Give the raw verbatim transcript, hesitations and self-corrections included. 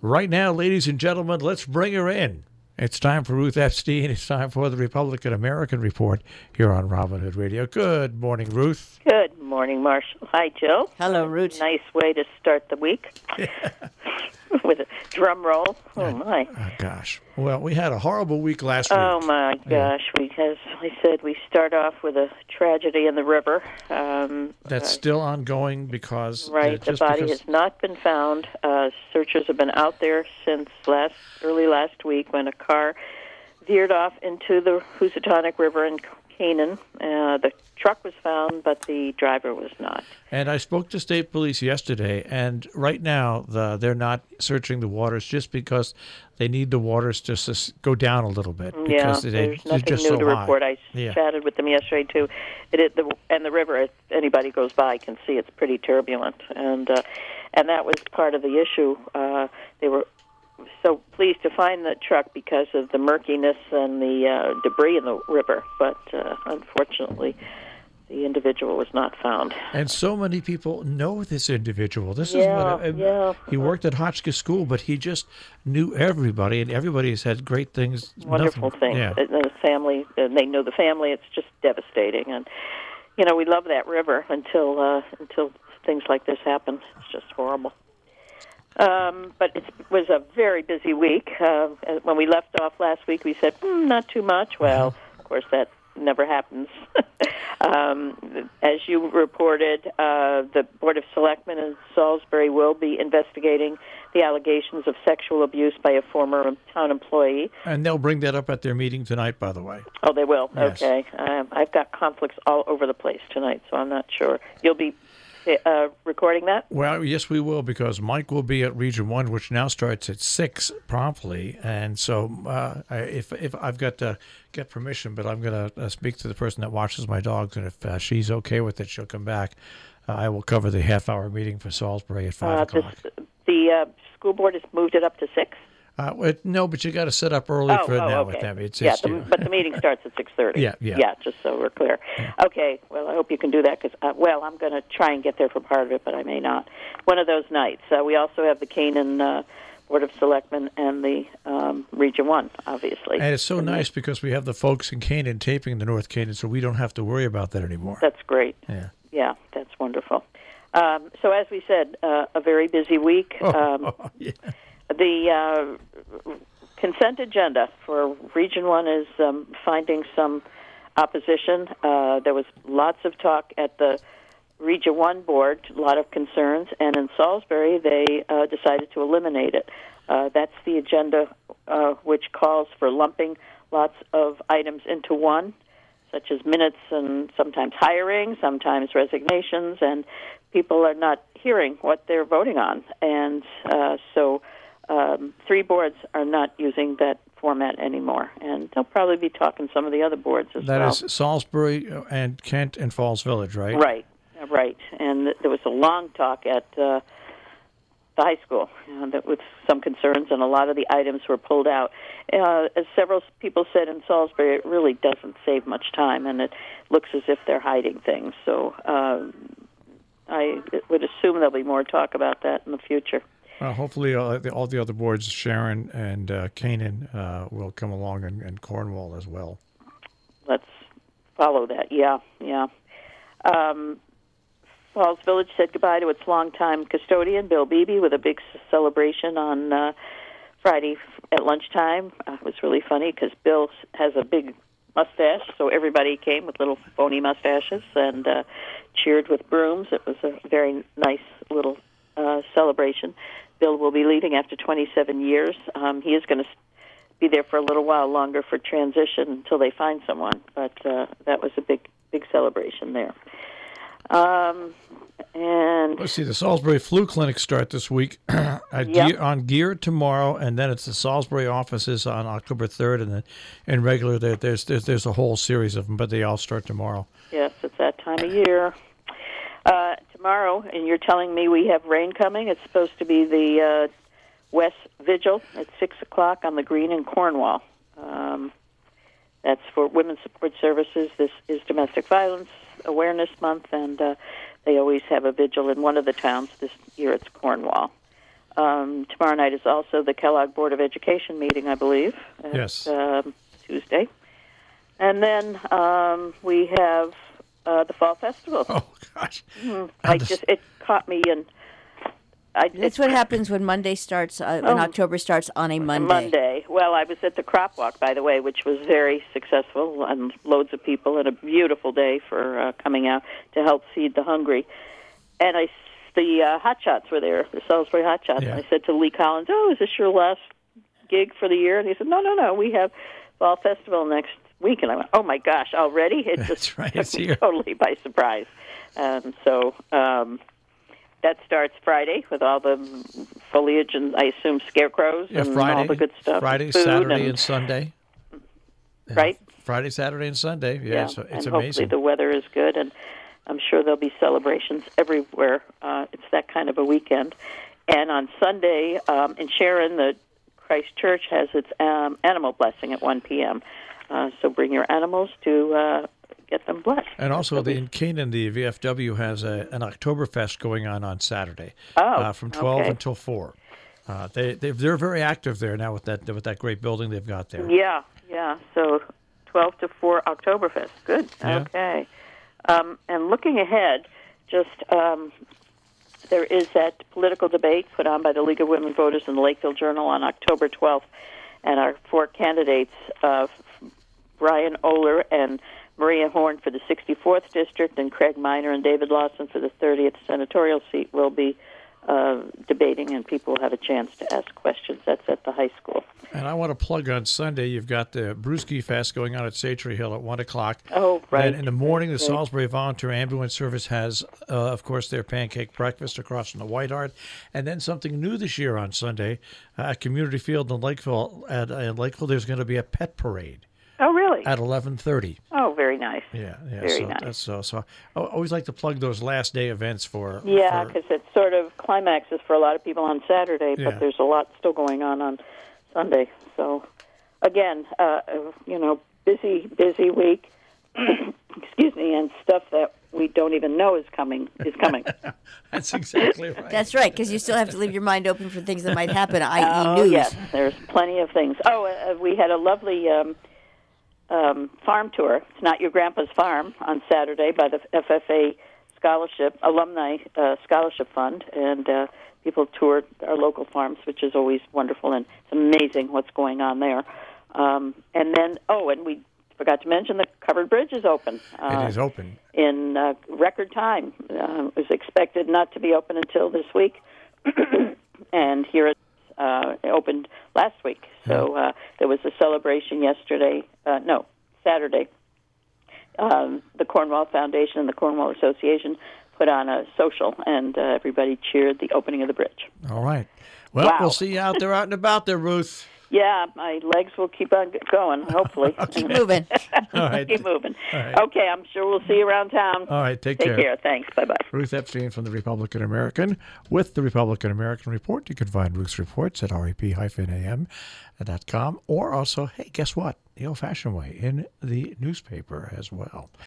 Right now, ladies and gentlemen, let's bring her in. It's time for Ruth Epstein. It's time for the Republican American Report here on Robin Hood Radio. Good morning, Ruth. Good morning, Marshall. Hi, Joe. Hello, Ruth. Nice way to start the week. With a drum roll. Oh, my. Oh, gosh. Well, we had a horrible week last week. Oh, my gosh. Yeah. We, as I said, we start off with a tragedy in the river. Um, That's uh, still ongoing because... Right. Uh, the body because... has not been found. Uh, searchers have been out there since last early last week when a car veered off into the Housatonic River in Canaan. Uh, the truck was found, but the driver was not. And I spoke to state police yesterday, and right now the, they're not searching the waters just because they need the waters to sus- go down a little bit. Yeah, they, there's nothing just new so to high. report. I yeah. chatted with them yesterday, too. It, it, the, and the river, if anybody goes by, can see it's pretty turbulent. And, uh, and that was part of the issue. Uh, they were so pleased to find the truck because of the murkiness and the uh, debris in the river. But uh, unfortunately, the individual was not found. And so many people know this individual. This yeah, is what I, yeah. He worked at Hotchkiss School, but he just knew everybody, and everybody's had great things. Wonderful nothing, things. Yeah. The family, and they know the family. It's just devastating, and you know we love that river until uh, until things like this happen. It's just horrible. Um, but it was a very busy week. Uh, when we left off last week, we said, mm, not too much. Well, of course, that never happens. um, as you reported, uh, the Board of Selectmen in Salisbury will be investigating the allegations of sexual abuse by a former town employee. And they'll bring that up at their meeting tonight, by the way. Oh, they will? Yes. Okay. Um, I've got conflicts all over the place tonight, so I'm not sure. You'll be Uh, recording that? Well, yes, we will, because Mike will be at Region One, which now starts at six promptly, and so uh, if if I've got to get permission, but I'm going to uh, speak to the person that watches my dogs, and if uh, she's okay with it, she'll come back. Uh, I will cover the half-hour meeting for Salisbury at five uh, o'clock. This, the uh, school board has moved it up to six. Uh, it, no, but you got to set up early oh, for it oh, now okay. with them. It's, yeah, it's, the, but the meeting starts at six thirty. Yeah, yeah. Yeah, just so we're clear. Yeah. Okay, well, I hope you can do that because, uh, well, I'm going to try and get there for part of it, but I may not. One of those nights. Uh, we also have the Canaan uh, Board of Selectmen and the um, Region one, obviously. And it's so and nice because we have the folks in Canaan taping the North Canaan, so we don't have to worry about that anymore. That's great. Yeah, yeah, that's wonderful. Um, so as we said, uh, a very busy week. Oh, um, oh, yeah. The uh, consent agenda for Region one is um, finding some opposition. Uh, there was lots of talk at the Region one board, a lot of concerns, and in Salisbury they uh, decided to eliminate it. Uh, that's the agenda uh, which calls for lumping lots of items into one, such as minutes and sometimes hiring, sometimes resignations, and people are not hearing what they're voting on. And uh, so um, three boards are not using that format anymore, and they'll probably be talking some of the other boards as that well. That is Salisbury and Kent and Falls Village, right? Right, right. And th- there was a long talk at uh, the high school uh, that with some concerns, and a lot of the items were pulled out. Uh, as several people said in Salisbury, it really doesn't save much time, and it looks as if they're hiding things. So uh, I would assume there'll be more talk about that in the future. Well, hopefully uh, the, all the other boards, Sharon and uh, Canaan, uh, will come along, and, and Cornwall as well. Let's follow that, yeah, yeah. Um, Falls Village said goodbye to its longtime custodian, Bill Beebe, with a big celebration on uh, Friday at lunchtime. Uh, it was really funny because Bill has a big mustache, so everybody came with little phony mustaches and uh, cheered with brooms. It was a very nice little uh, celebration. Bill will be leaving after twenty-seven years. Um, he is going to be there for a little while longer for transition until they find someone, but uh, that was a big, big celebration there. Um, and let's see, the Salisbury Flu Clinics start this week at yep. Gear, on Gear tomorrow, and then it's the Salisbury offices on October third, and then in regular there, there's, there's there's a whole series of them, but they all start tomorrow. Yes, it's that time of year. Uh, tomorrow, and you're telling me we have rain coming. It's supposed to be the uh, West Vigil at six o'clock on the Green in Cornwall. Um, that's for Women's Support Services. This is Domestic Violence Awareness Month, and uh, they always have a vigil in one of the towns. This year it's Cornwall. Um, tomorrow night is also the Kellogg Board of Education meeting, I believe. At, Yes. Um, Tuesday. And then um, we have uh, the Fall Festival. Oh, gosh. Mm-hmm. I just, it caught me in... I, That's what happens when Monday starts, uh, when Oh, October starts on a Monday. Monday. Well, I was at the Crop Walk, by the way, which was very successful, and loads of people, and a beautiful day for uh, coming out to help feed the hungry. And I, the uh, Hot Shots were there, the Salisbury Hot Shots. Yeah. And I said to Lee Collins, "Oh, is this your last gig for the year?" And he said, "No, no, no. We have Fall Festival next week." And I went, "Oh my gosh, already?" It That's just right, took it's me here. totally by surprise. Um, so. Um, That starts Friday with all the foliage and, I assume, scarecrows Yeah, and Friday, all the good stuff. Friday, food Saturday, and, and Sunday. right? Friday, Saturday, and Sunday. Yeah, Yeah, so it's and hopefully amazing. the weather is good, and I'm sure there'll be celebrations everywhere. Uh, it's that kind of a weekend. And on Sunday um, in Sharon, the Christ Church has its um, animal blessing at one p.m. Uh, so bring your animals to uh, get them blessed. And also, the, in Canaan, the V F W has a, an Oktoberfest going on on Saturday, Oh, uh, from twelve okay. until four. Uh, they they they're very active there now with that with that great building they've got there. Yeah, yeah. So twelve to four Oktoberfest. Good. Yeah. Okay. Um, and looking ahead, just um, there is that political debate put on by the League of Women Voters in the Lakeville Journal on October twelfth, and our four candidates, uh, Brian Oler and Maria Horn for the sixty-fourth District, and Craig Miner and David Lawson for the thirtieth Senatorial seat will be uh, debating, and people will have a chance to ask questions. That's at the high school. And I want to plug on Sunday, you've got the Brewski Fest going on at Satry Hill at one o'clock. Oh, right. Then in the morning, the Right. Salisbury Volunteer Ambulance Service has, uh, of course, their pancake breakfast across from the White Hart. And then something new this year on Sunday, uh, at Community Field in Lakeville, at, uh, in Lakeville, there's going to be a pet parade Oh, really? at eleven thirty. Oh, very nice. Yeah, yeah. Very so nice. That's so, so I always like to plug those last day events for. Yeah, for- because it sort of climaxes for a lot of people on Saturday, Yeah. but there's a lot still going on on Sunday. So, again, uh, you know, busy, busy week. Excuse me, and stuff that we don't even know is coming is coming. That's exactly right. That's right, because you still have to leave your mind open for things that might happen, that is Oh, news. yes, there's plenty of things. Oh, uh, we had a lovely um, um, farm tour. It's Not Your Grandpa's Farm on Saturday by the F F A Scholarship Alumni uh, Scholarship Fund, and uh, people toured our local farms, which is always wonderful, and it's amazing what's going on there. Um, and then, oh, and we forgot to mention the covered bridge is open. Uh, It is open. in uh, record time. Uh, it was expected not to be open until this week, and here it uh, opened last week. So uh, there was a celebration yesterday, uh, no, Saturday. Um, the Cornwall Foundation and the Cornwall Association put on a social, and uh, everybody cheered the opening of the bridge. All right. Well, Wow. we'll see you out there, out and about there, Ruth. Yeah, my legs will keep on g- going, hopefully. Keep moving. All right. Keep moving. All right. Okay, I'm sure we'll see you around town. All right. Take, Take care. care. Thanks. Bye-bye. Ruth Epstein from the Republican American with the Republican American Report. You can find Ruth's reports at R E P A M dot com, or also, hey, guess what? The old-fashioned way in the newspaper as well.